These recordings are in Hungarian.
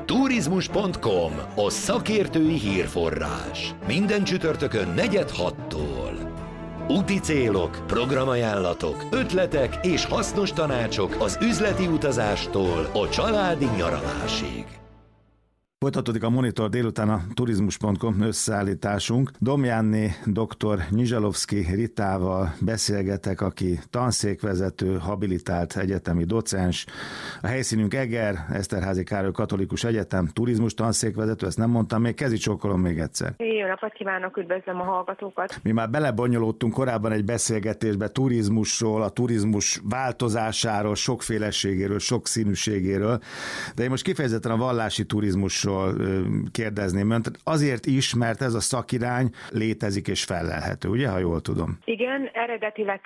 Turizmus.com, a szakértői hírforrás. Minden csütörtökön 4-6-tól. Úti célok, programajánlatok, ötletek és hasznos tanácsok az üzleti utazástól a családi nyaralásig. Folytatódik a Monitor délután a Turizmus.com összeállításunk. Domjánné dr. Nyizsalovszky Ritával beszélgetek, aki tanszékvezető, habilitált egyetemi docens. A helyszínünk Eger, Eszterházy Károly Katolikus Egyetem, turizmus tanszékvezető, ezt nem mondtam még, kezicsókolom még egyszer. Jó napot kívánok, üdvözlöm a hallgatókat. Mi már belebonyolódtunk korábban egy beszélgetésbe turizmusról, a turizmus változásáról, sokféleségéről, sokszínűségéről, de én most kifejezetten a vallási turizmusról kérdezném önt. Azért is, mert ez a szakirány létezik és fellelhető, ugye, ha jól tudom? Igen, eredetileg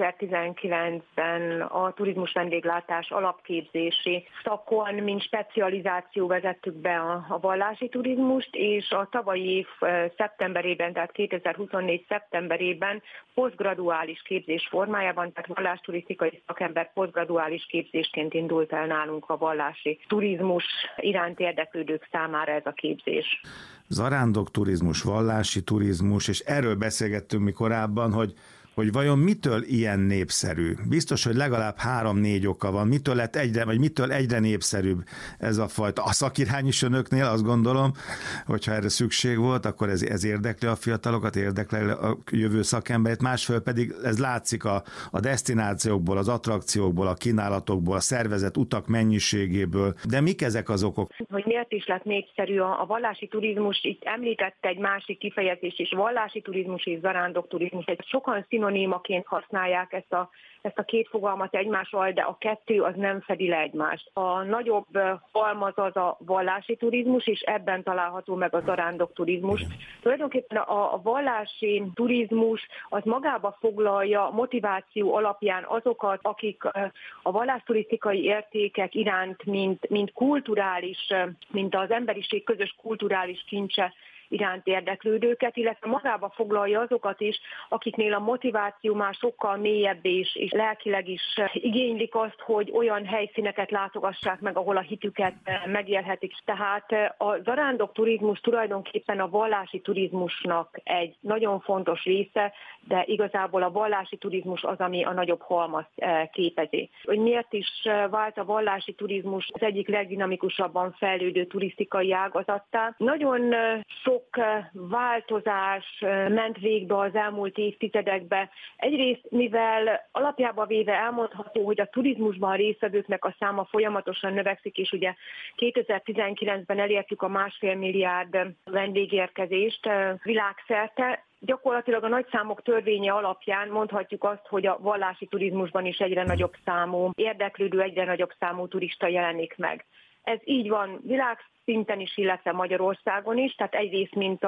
2019-ben a turizmus vendéglátás alapképzési szakon, mint specializáció vezettük be a vallási turizmust, és a tavalyi év szeptemberében, tehát 2024 szeptemberében posztgraduális képzés formájában, tehát vallásturisztikai szakember posztgraduális képzésként indult el nálunk a vallási turizmus iránt érdeklődők számára ez a képzés. Zarándokturizmus, vallási turizmus, és erről beszélgettünk mi korábban, hogy vajon mitől ilyen népszerű? Biztos, hogy legalább 3-4 oka van. Mitől egyre népszerűbb ez a fajta? A szakirány is önöknél, azt gondolom, hogyha erre szükség volt, akkor ez érdekli a fiatalokat, érdekli a jövő szakemberét, másfelől pedig ez látszik a desztinációkból, az attrakciókból, a kínálatokból, a szervezett utak mennyiségéből. De mik ezek az okok? Hogy miért is lett népszerű a vallási turizmus? Itt említette egy másik kifejezés is, vallási turizmus és zarándokturizmus. Sokan szinonimaként használják ezt a két fogalmat egymással, de a kettő az nem fedi le egymást. A nagyobb halmaz az a vallási turizmus, és ebben található meg a zarándokturizmus. Tulajdonképpen a vallási turizmus az magába foglalja motiváció alapján azokat, akik a vallásturisztikai értékek iránt, mint kulturális, mint az emberiség közös kulturális kincse iránt érdeklődőket, illetve magába foglalja azokat is, akiknél a motiváció már sokkal mélyebb és lelkileg is igénylik azt, hogy olyan helyszíneket látogassák meg, ahol a hitüket megélhetik. Tehát a zarándokturizmus tulajdonképpen a vallási turizmusnak egy nagyon fontos része, de igazából a vallási turizmus az, ami a nagyobb halmazt képezi. Hogy miért is vált a vallási turizmus az egyik legdinamikusabban fejlődő turisztikai ágazattá? Nagyon sok változás ment végbe az elmúlt évtizedekben. Egyrészt, mivel alapjában véve elmondható, hogy a turizmusban résztvevőknek a száma folyamatosan növekszik, és ugye 2019-ben elértük a 1,5 milliárd vendégérkezést világszerte, gyakorlatilag a nagyszámok törvénye alapján mondhatjuk azt, hogy a vallási turizmusban is egyre nagyobb számú érdeklődő, egyre nagyobb számú turista jelenik meg. Ez így van világszinten is, illetve Magyarországon is, tehát egyrészt, mint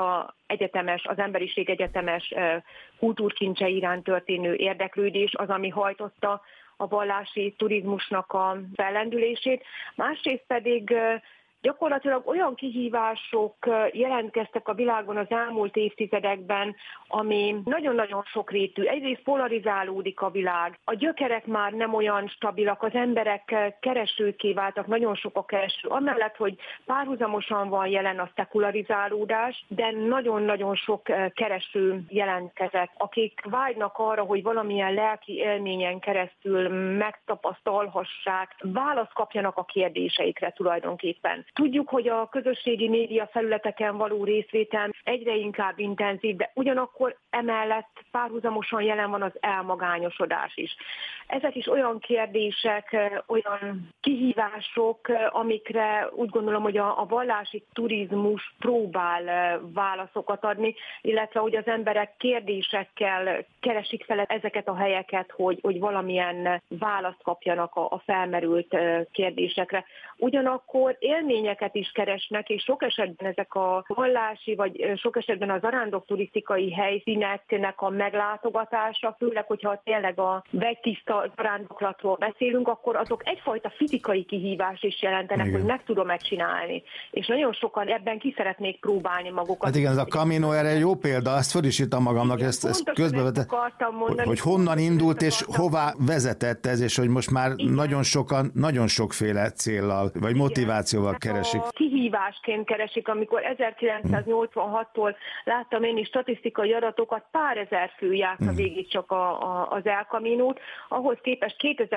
az emberiség egyetemes kultúrkincse iránt történő érdeklődés az, ami hajtotta a vallási turizmusnak a fellendülését. Másrészt pedig gyakorlatilag olyan kihívások jelentkeztek a világon az elmúlt évtizedekben, ami nagyon-nagyon sokrétű. Egyrészt polarizálódik a világ, a gyökerek már nem olyan stabilak, az emberek keresőké váltak, nagyon sok a kereső. Amellett, hogy párhuzamosan van jelen a szekularizálódás, de nagyon-nagyon sok kereső jelentkezett, akik vágynak arra, hogy valamilyen lelki élményen keresztül megtapasztalhassák, választ kapjanak a kérdéseikre tulajdonképpen. Tudjuk, hogy a közösségi média felületeken való részvétel egyre inkább intenzív, de ugyanakkor emellett párhuzamosan jelen van az elmagányosodás is. Ezek is olyan kérdések, olyan kihívások, amikre úgy gondolom, hogy a vallási turizmus próbál válaszokat adni, illetve hogy az emberek kérdésekkel keresik fel ezeket a helyeket, hogy valamilyen választ kapjanak a felmerült kérdésekre. Ugyanakkor élményeket is keresnek, és sok esetben ezek a vallási, vagy sok esetben a zarándok-turisztikai helyszíneknek a meglátogatása, főleg, hogyha tényleg a vegytiszta zarándoklatról beszélünk, akkor azok egyfajta fizikai kihívás is jelentenek, igen, hogy meg tudom megcsinálni. És nagyon sokan ebben ki szeretnék próbálni magukat. Hát igen, ez a Camino erre jó példa, ezt föl is írtam magamnak, igen, ezt közbevetett, hogy honnan indult és hová vezetett ez, és hogy most már igen, nagyon sokféle céllal, vagy motivációval keresik. Kihívásként keresik, amikor 1986-tól láttam én is statisztikai adatokat, pár ezer fő járta végig csak az El Caminót, ahhoz képest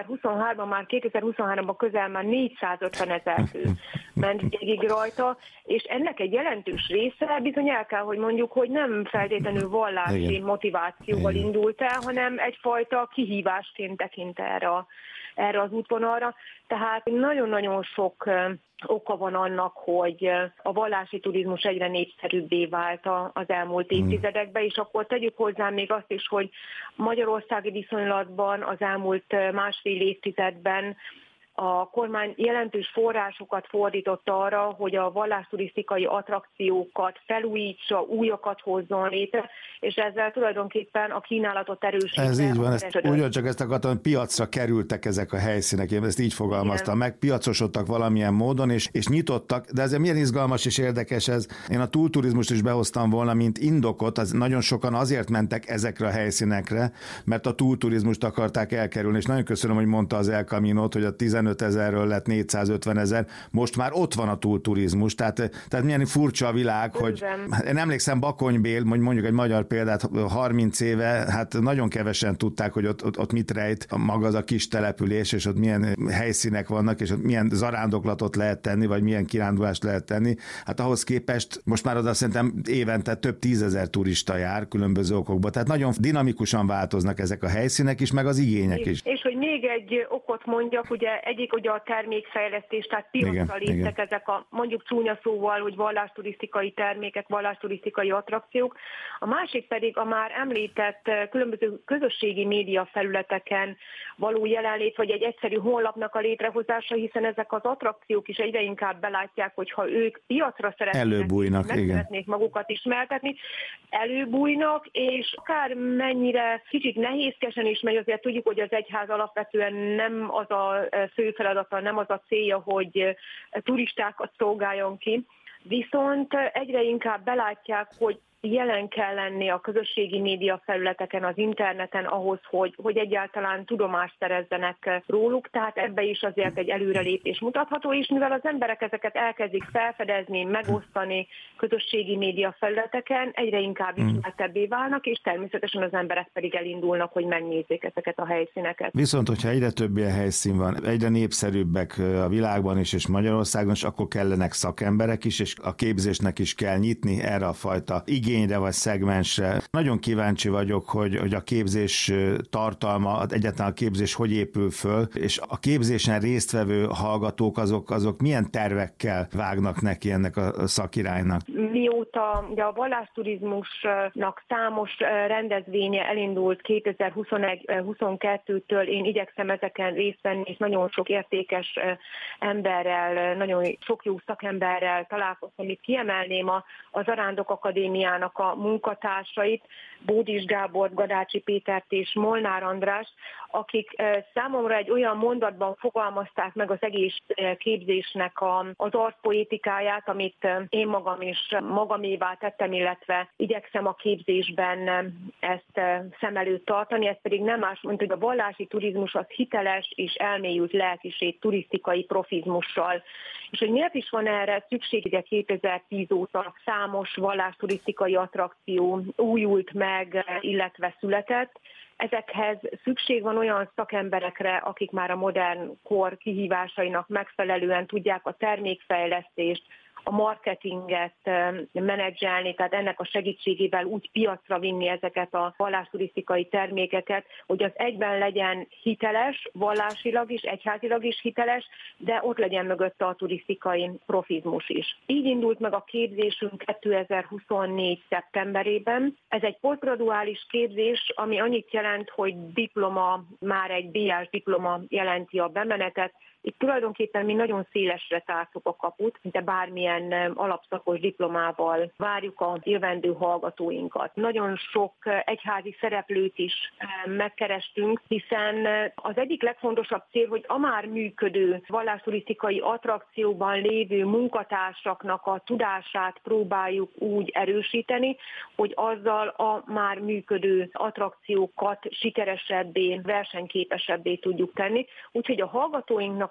2023-ban közel már 450 000 fő ment végig rajta, és ennek egy jelentős része bizony el kell, hogy mondjuk, hogy nem feltétlenül vallási motivációval indult el, hanem egyfajta kihívásként tekint erre az útvonalra. Tehát nagyon-nagyon sok oka van annak, hogy a vallási turizmus egyre népszerűbbé vált az elmúlt évtizedekben, és akkor tegyük hozzá még azt is, hogy magyarországi viszonylatban az elmúlt másfél évtizedben a kormány jelentős forrásokat fordított arra, hogy a vallásturisztikai attrakciókat felújítsa, újakat hozzon létre, és ezzel tulajdonképpen a kínálatot erősítse. Ez így van, ugyancsak ezt akartam, hogy piacra kerültek ezek a helyszínek, én ezt így fogalmaztam meg, piacosodtak valamilyen módon, és nyitottak, de ezért milyen izgalmas és érdekes ez. Én a túlturizmust is behoztam volna, mint indokot, az nagyon sokan azért mentek ezekre a helyszínekre, mert a túlturizmust akarták elkerülni, és nagyon köszönöm, hogy mondta az El Caminót, hogy a 15 000-ről lett 450 000, most már ott van a túlturizmus, tehát milyen furcsa a világ, hogy én emlékszem Bakony-Bél, mondjuk egy magyar példát, 30 éve, hát nagyon kevesen tudták, hogy ott mit rejt maga az a kis település, és ott milyen helyszínek vannak, és ott milyen zarándoklatot lehet tenni, vagy milyen kirándulást lehet tenni. Hát ahhoz képest most már oda szerintem évente több 10 000 turista jár különböző okokból, tehát nagyon dinamikusan változnak ezek a helyszínek is, meg az igények is. És hogy még egy okot mondjak, ugye a termékfejlesztés, tehát piacra léptek ezek a, mondjuk csúnya szóval, hogy vallásturisztikai termékek, vallásturisztikai attrakciók. A másik pedig a már említett különböző közösségi média felületeken való jelenlét, vagy egy egyszerű honlapnak a létrehozása, hiszen ezek az attrakciók is egyre inkább belátják, hogy ha ők piacra szeretnék magukat ismertetni, előbújnak, és akár mennyire kicsit nehézkesen is megy, azért tudjuk, hogy az egyház alapvetően nem az a fő feladata, nem az a célja, hogy turistákat szolgáljon ki, viszont egyre inkább belátják, hogy jelen kell lenni a közösségi média felületeken, az interneten ahhoz, hogy egyáltalán tudomást szerezzenek róluk, tehát ebbe is azért egy előrelépés mutatható, és mivel az emberek ezeket elkezdik felfedezni, megosztani közösségi média felületeken, egyre inkább ismertebbé válnak, és természetesen az emberek pedig elindulnak, hogy megnézzék ezeket a helyszíneket. Viszont, hogyha egyre több ilyen helyszín van, egyre népszerűbbek a világban is, és Magyarországon is, akkor kellenek szakemberek is, és a képzésnek is kell nyitni erre a fajta igényre vagy szegmensre. Nagyon kíváncsi vagyok, hogy a képzés tartalma, egyáltalán a képzés hogy épül föl, és a képzésen résztvevő hallgatók azok milyen tervekkel vágnak neki ennek a szakiránynak? Mióta ugye a vallásturizmusnak számos rendezvénye elindult 2021-22-től, én igyekszem ezeken részt venni, és nagyon sok értékes emberrel, nagyon sok jó szakemberrel találkoztam. Itt kiemelném a Zarándok Akadémiának a munkatársait, Bódis Gábort, Gadácsi Pétert és Molnár Andrást, akik számomra egy olyan mondatban fogalmazták meg az egész képzésnek az arcpoétikáját, amit én magam is magamévá tettem, illetve igyekszem a képzésben ezt szem előtt tartani, ez pedig nem más, mint hogy a vallási turizmus az hiteles és elmélyült lelkiség turisztikai profizmussal. És hogy miért is van erre szükség, ugye 2010 óta számos vallásturisztikai attrakció újult meg, illetve született. Ezekhez szükség van olyan szakemberekre, akik már a modern kor kihívásainak megfelelően tudják a termékfejlesztést, a marketinget menedzselni, tehát ennek a segítségével úgy piacra vinni ezeket a vallásturisztikai termékeket, hogy az egyben legyen hiteles, vallásilag is, egyházilag is hiteles, de ott legyen mögötte a turisztikai profizmus is. Így indult meg a képzésünk 2024. szeptemberében. Ez egy posztgraduális képzés, ami annyit jelent, hogy diploma, már egy BS diploma jelenti a bemenetet. Itt tulajdonképpen mi nagyon szélesre tártuk a kaput, mint bármilyen alapszakos diplomával várjuk a jövendő hallgatóinkat. Nagyon sok egyházi szereplőt is megkerestünk, hiszen az egyik legfontosabb cél, hogy a már működő vallásturisztikai attrakcióban lévő munkatársaknak a tudását próbáljuk úgy erősíteni, hogy azzal a már működő attrakciókat sikeresebbé, versenyképesebbé tudjuk tenni. Úgyhogy a hallgatóinknak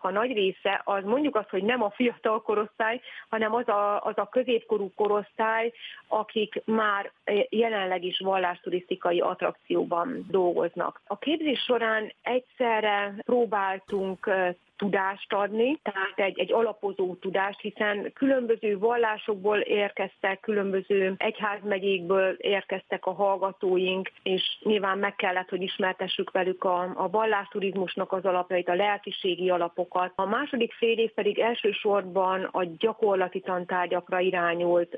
a nagy része, az mondjuk azt, hogy nem a fiatal korosztály, hanem az a középkorú korosztály, akik már jelenleg is vallásturisztikai attrakcióban dolgoznak. A képzés során egyszerre próbáltunk tudást adni, tehát egy alapozó tudást, hiszen különböző vallásokból érkeztek, különböző egyházmegyékből érkeztek a hallgatóink, és nyilván meg kellett, hogy ismertessük velük a vallásturizmusnak az alapjait, a lelkiségi alapokat. A második fél év pedig elsősorban a gyakorlati tantárgyakra irányult,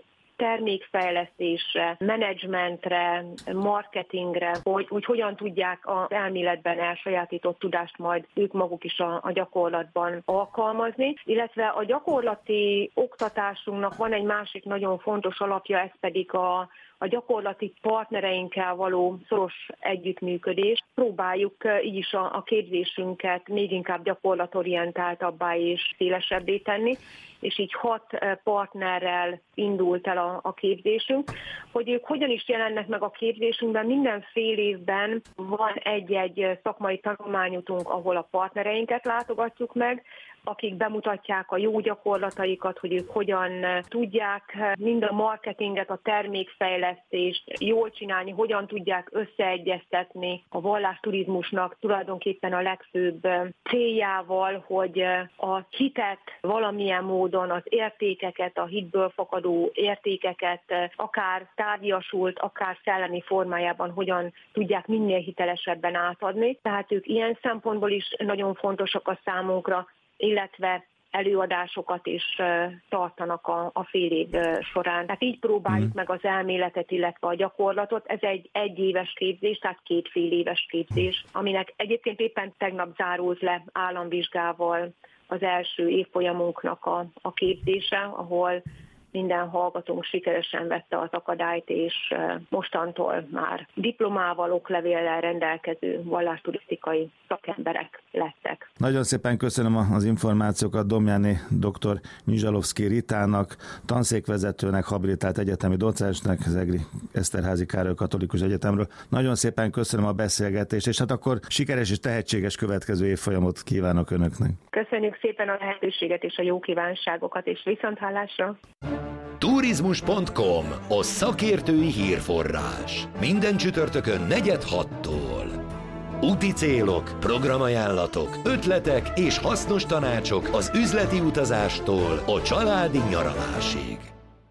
termékfejlesztésre, menedzsmentre, marketingre, hogy hogyan tudják az elméletben elsajátított tudást majd ők maguk is a gyakorlatban alkalmazni, illetve a gyakorlati oktatásunknak van egy másik nagyon fontos alapja, ez pedig a gyakorlati partnereinkkel való szoros együttműködés. Próbáljuk így is a képzésünket még inkább gyakorlatorientáltabbá és szélesebbé tenni, és így 6 partnerrel indult el a képzésünk. Hogy ők hogyan is jelennek meg a képzésünkben, minden fél évben van egy szakmai tanulmányutunk, ahol a partnereinket látogatjuk meg, akik bemutatják a jó gyakorlataikat, hogy ők hogyan tudják mind a marketinget, a termékfejlesztést jól csinálni, hogyan tudják összeegyeztetni a vallásturizmusnak tulajdonképpen a legfőbb céljával, hogy a hitet valamilyen módon, az értékeket, a hitből fakadó értékeket, akár tárgyasult, akár szellemi formájában hogyan tudják minél hitelesebben átadni. Tehát ők ilyen szempontból is nagyon fontosak a számunkra, illetve előadásokat is tartanak a fél év során. Tehát így próbáljuk meg az elméletet, illetve a gyakorlatot. Ez egy egyéves képzés, tehát 2 fél éves képzés, aminek egyébként éppen tegnap zárult le államvizsgával az első évfolyamunknak a képzése, ahol minden hallgatónk sikeresen vette az akadályt, és mostantól már diplomával, oklevéllel rendelkező vallásturisztikai szakemberek lettek. Nagyon szépen köszönöm az információkat Domjáné dr. Nyizsalovszky Ritának, tanszékvezetőnek, habilitált egyetemi docensnek, az Egri Eszterházy Károly Katolikus Egyetemről. Nagyon szépen köszönöm a beszélgetést, és hát akkor sikeres és tehetséges következő évfolyamot kívánok Önöknek. Köszönjük szépen a lehetőséget és a jó kívánságokat, és viszonthallásra! Turizmus.com, a szakértői hírforrás. Minden csütörtökön 4-6-tól. Úti célok, programajánlatok, ötletek és hasznos tanácsok az üzleti utazástól a családi nyaralásig.